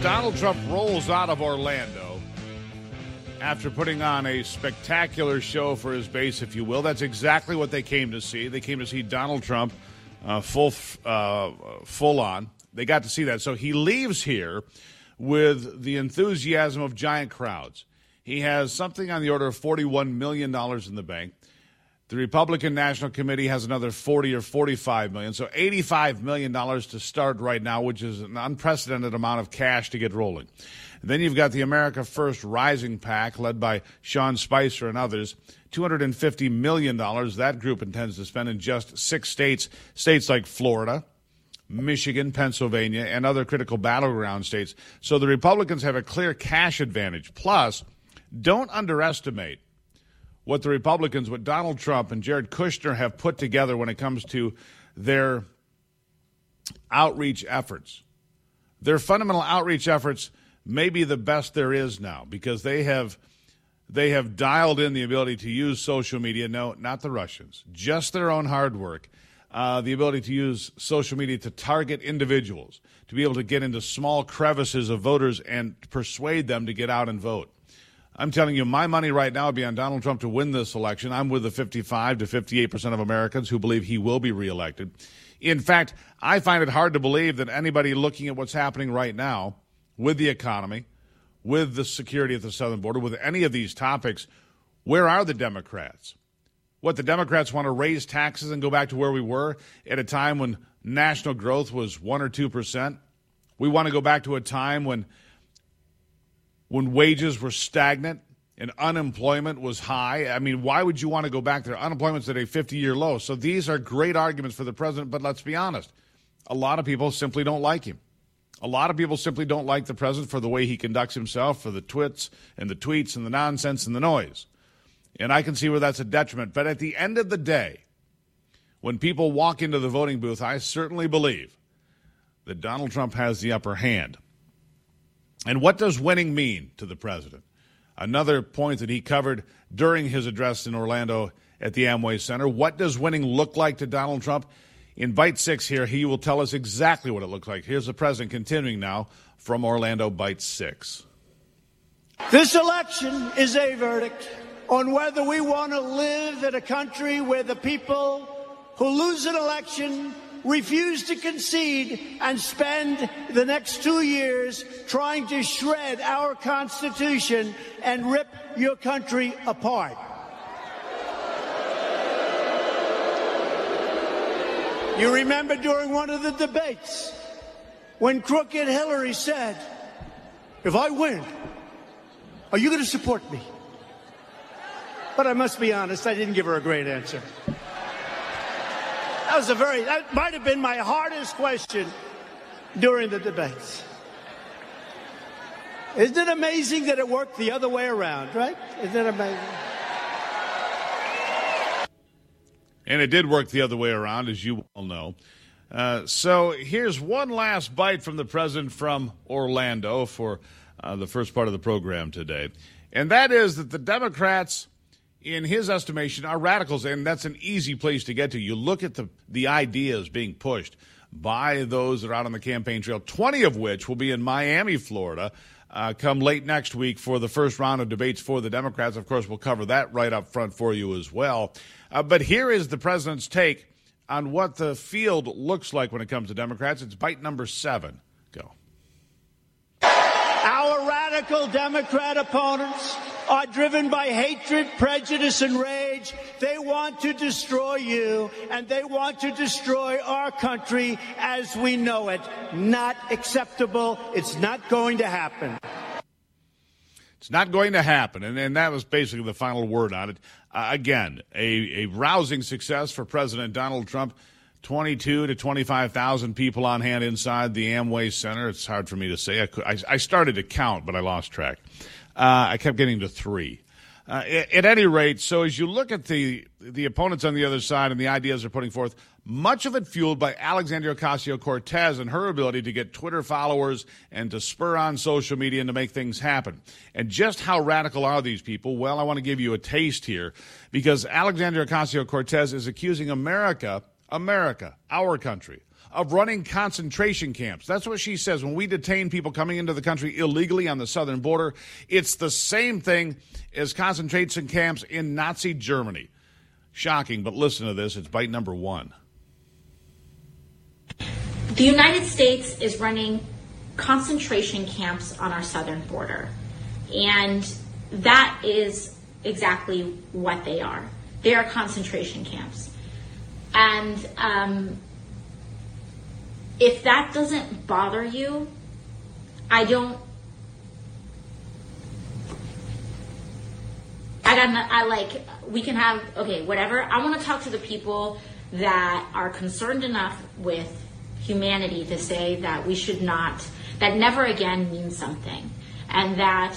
Donald Trump rolls out of Orlando after putting on a spectacular show for his base, if you will. That's exactly what they came to see. They came to see Donald Trump full on. They got to see that. So he leaves here with the enthusiasm of giant crowds. He has something on the order of $41 million in the bank. The Republican National Committee has another $40 or $45 million. So $85 million to start right now, which is an unprecedented amount of cash to get rolling. And then you've got the America First Rising PAC, led by Sean Spicer and others, $250 million that group intends to spend in just 6 states, states like Florida, Michigan, Pennsylvania, and other critical battleground states. So the Republicans have a clear cash advantage. Plus, don't underestimate what the Republicans, what Donald Trump and Jared Kushner have put together when it comes to their outreach efforts. Their fundamental outreach efforts may be the best there is now, because they have dialed in the ability to use social media. No, not the Russians, just their own hard work. The ability to use social media to target individuals, to be able to get into small crevices of voters and persuade them to get out and vote. I'm telling you, my money right now would be on Donald Trump to win this election. I'm with the 55 to 58% of Americans who believe he will be reelected. In fact, I find it hard to believe that anybody looking at what's happening right now with the economy, with the security at the southern border, with any of these topics, where are the Democrats? What, the Democrats want to raise taxes and go back to where we were at a time when national growth was 1 or 2%? We want to go back to a time when wages were stagnant and unemployment was high. I mean, why would you want to go back there? Unemployment's at a 50-year low. So these are great arguments for the president, but let's be honest. A lot of people simply don't like him. A lot of people simply don't like the president for the way he conducts himself, for the twits and the tweets and the nonsense and the noise. And I can see where that's a detriment. But at the end of the day, when people walk into the voting booth, I certainly believe that Donald Trump has the upper hand. And what does winning mean to the president? Another point that he covered during his address in Orlando at the Amway Center. What does winning look like to Donald Trump? In Bite 6 here, he will tell us exactly what it looks like. Here's the president continuing now from Orlando, Bite 6. This election is a verdict on whether we want to live in a country where the people who lose an election refuse to concede and spend the next 2 years trying to shred our Constitution and rip your country apart. You remember during one of the debates when crooked Hillary said, "If I win, are you going to support me?" But I must be honest, I didn't give her a great answer. That might have been my hardest question during the debates. Isn't it amazing that it worked the other way around, right? Isn't it amazing? And it did work the other way around, as you all know. So here's one last bite from the president from Orlando for the first part of the program today. And that is that the Democrats, in his estimation, are radicals, and that's an easy place to get to. You look at the ideas being pushed by those that are out on the campaign trail, 20 of which will be in Miami, Florida, come late next week for the first round of debates for the Democrats. Of course, we'll cover that right up front for you as well. But here is the president's take on what the field looks like when it comes to Democrats. It's bite number 7. Go. Our radical Democrat opponents are driven by hatred, prejudice, and rage. They want to destroy you, and they want to destroy our country as we know it. Not acceptable. It's not going to happen. It's not going to happen, and that was basically the final word on it. Again, a rousing success for President Donald Trump. 22 to 25,000 people on hand inside the Amway Center. It's hard for me to say. I started to count, but I lost track. I kept getting to 3. At any rate, so as you look at the opponents on the other side and the ideas they're putting forth, much of it fueled by Alexandria Ocasio-Cortez and her ability to get Twitter followers and to spur on social media and to make things happen. And just how radical are these people? Well, I want to give you a taste here, because Alexandria Ocasio-Cortez is accusing America, our country, of running concentration camps. That's what she says. When we detain people coming into the country illegally on the southern border, it's the same thing as concentration camps in Nazi Germany. Shocking, but listen to this. It's bite number one. The United States is running concentration camps on our southern border. And that is exactly what they are. They are concentration camps. And if that doesn't bother you, we can have, whatever. I want to talk to the people that are concerned enough with humanity to say that we should not, that never again means something. And that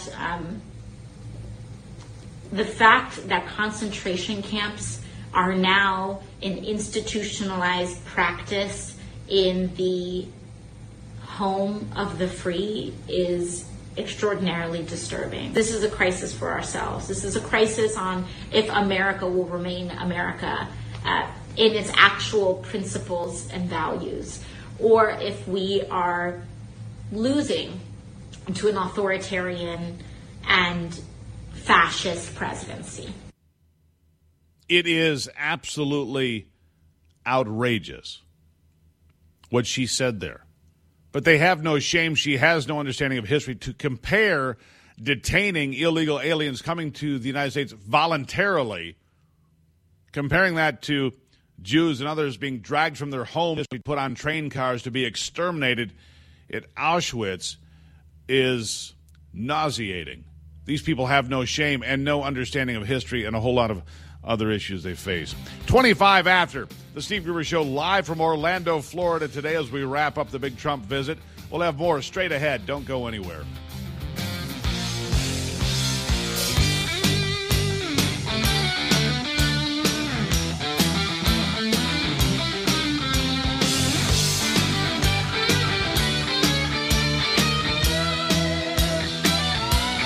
the fact that concentration camps are now an institutionalized practice in the home of the free is extraordinarily disturbing. This is a crisis for ourselves. This is a crisis on if America will remain America in its actual principles and values, or if we are losing to an authoritarian and fascist presidency. It is absolutely outrageous what she said there. But they have no shame. She has no understanding of history to compare detaining illegal aliens coming to the United States voluntarily, comparing that to Jews and others being dragged from their homes to be put on train cars to be exterminated at Auschwitz, is nauseating. These people have no shame and no understanding of history and a whole lot of other issues they face. 25 after. The Steve Gruber Show live from Orlando, Florida today as we wrap up the big Trump visit. We'll have more straight ahead. Don't go anywhere.